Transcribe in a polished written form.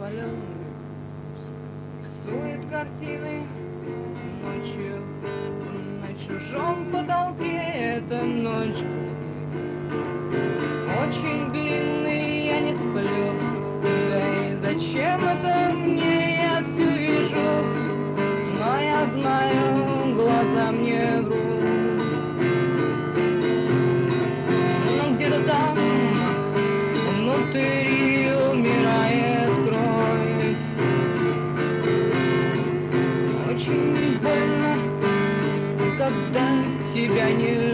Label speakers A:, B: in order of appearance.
A: раскаленный рисует картины ночью на чужом потолке. Эта ночь очень длинный, я не сплю. Да и зачем это мне, я все вижу, но я знаю, глаза мне врут. Но где-то там внутри умирает кровь. Очень больно, когда тебя не